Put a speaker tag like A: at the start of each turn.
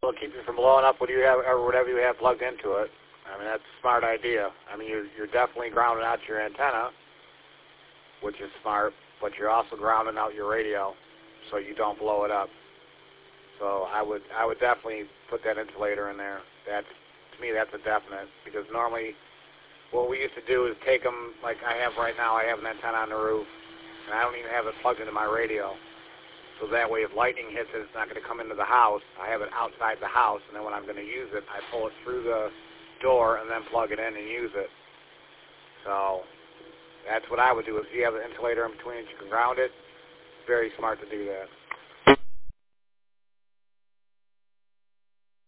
A: also keep you from blowing up what you have or whatever you have plugged into it. I mean, that's a smart idea. I mean, you're definitely grounding out your antenna, which is smart, but you're also grounding out your radio so you don't blow it up. So I would definitely put that insulator in there. To me, that's a definite, because normally what we used to do is take them, like I have right now. I have an antenna on the roof, and I don't even have it plugged into my radio. So that way, if lightning hits it, it's not going to come into the house. I have it outside the house, and then when I'm going to use it, I pull it through the door and then plug it in and use it. So that's what I would do. If you have an insulator in between it, you can ground it. Very smart to do that.